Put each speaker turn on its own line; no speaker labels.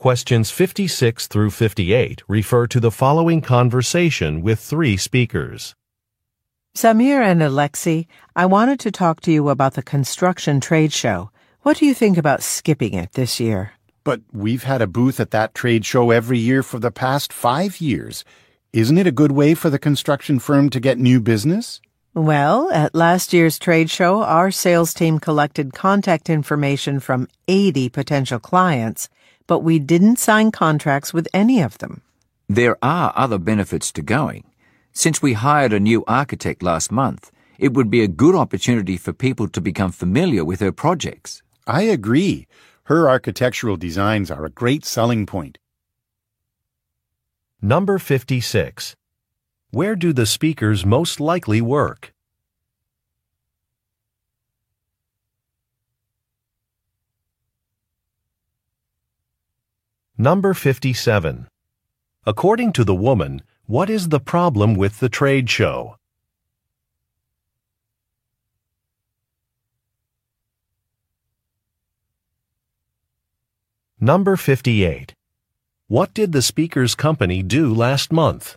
Questions 56 through 58 refer to the following conversation with three speakers.
Samir and Alexei, I wanted to talk to you about the construction trade show. What do you think about skipping it this year?
But we've had a booth at that trade show every year for the past 5 years. Isn't it a good way for the construction firm to get new business?
Well, at last year's trade show, our sales team collected contact information from 80 potential clients, but we didn't sign contracts with any of them.
There are other benefits to going. Since we hired a new architect last month, it would be a good opportunity for people to become familiar with her projects.
I agree. Her architectural designs are a great selling point.
Number 56. Where do the speakers most likely work? Number 57. According to the woman, what is the problem with the trade show? Number 58. What did the speaker's company do last month?